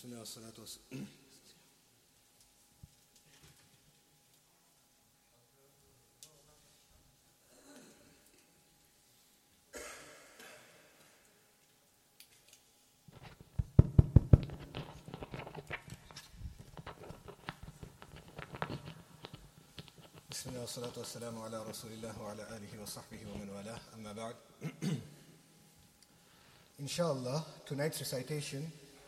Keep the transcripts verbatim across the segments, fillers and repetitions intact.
بسم الله والصلاة والسلام. بسم الله والصلاة والسلام على رسول الله وعلى آله وصحبه ومن والاه. أما بعد. Inshallah, tonight's recitation,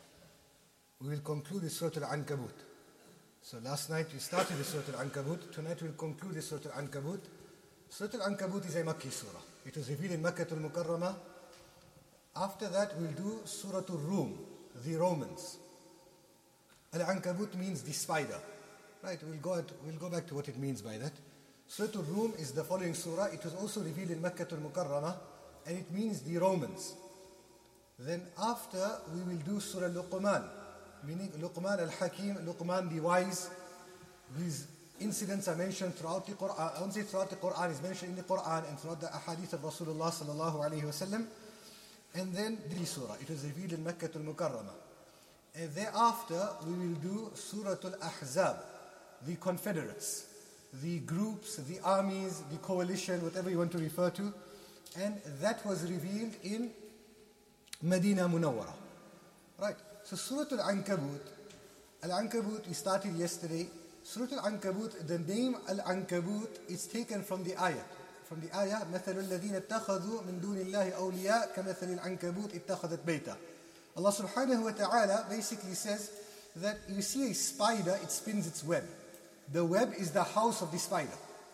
we will conclude with Surah Al-Ankabut. So last night we started with Surah Al-Ankabut. Tonight we will conclude with Surah Al-Ankabut. Surah Al-Ankabut is a Makki surah. It was revealed in Makkah al-Mukarramah. After that we will do Surah Al-Rum, the Romans. Al-Ankabut means the spider. Right, we'll go, at, we'll go back to what it means by that. Surah Al-Rum is the following surah. It was also revealed in Makkah al-Mukarramah, and it means the Romans. Then after, we will do Surah Luqman, meaning Luqman al-Hakim, Luqman the wise. These incidents are mentioned throughout the Quran. I won't say throughout the Quran, is mentioned in the Quran and throughout the ahadith of Rasulullah sallallahu alayhi wa sallam. And then the surah, it was revealed in Makkah al-Mukarramah. And thereafter, we will do Surah Al-Ahzab, the confederates, the groups, the armies, the coalition, whatever you want to refer to. And that was revealed in Medina Munawwara. Right. So Surah Al-Ankabut, Al-Ankabut we started yesterday. Surah Al-Ankabut, the name Al-Ankabut is taken from the ayah. From the ayah, مَثَلُ الَّذِينَ اتَّخَذُوا مِن دُونِ اللَّهِ أَوْلِيَاءَ كَمَثَلِ الْعَنْكَبُوتِ اتَّخَذَتْ بَيْتًا. Allah subhanahu wa ta'ala basically says that you see a spider, it spins its web. The web is the house of the spider.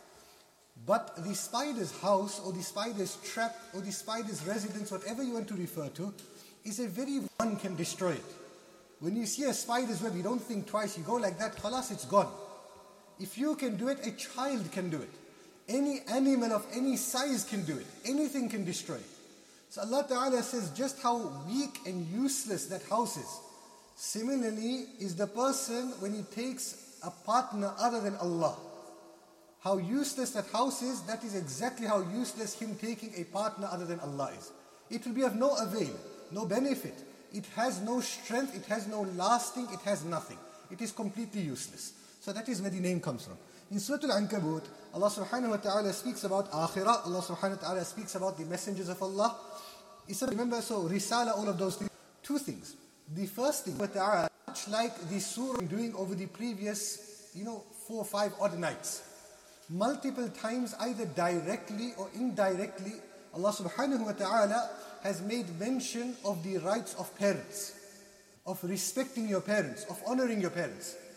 But the spider's house, or the spider's trap, or the spider's residence, whatever you want to refer to, is a very one can destroy it. When you see a spider's web, you don't think twice, you go like that, khalas, it's gone. If you can do it, a child can do it. Any animal of any size can do it. Anything can destroy it. So Allah Ta'ala says just how weak and useless that house is. Similarly is the person when he takes a partner other than Allah. How useless that house is, that is exactly how useless him taking a partner other than Allah is. It will be of no avail, no benefit. It has no strength, it has no lasting, it has nothing. It is completely useless. So that is where the name comes from. In Surah Al-Ankabut, Allah subhanahu wa ta'ala speaks about Akhirah, Allah subhanahu wa ta'ala speaks about the messengers of Allah. He said, remember, so Risala, all of those things. Two things. The first thing, much like the surah doing over the previous, you know, four or five odd nights. Multiple times, either directly or indirectly, Allah subhanahu wa ta'ala has made mention of the rights of parents, of respecting your parents, of honoring your parents.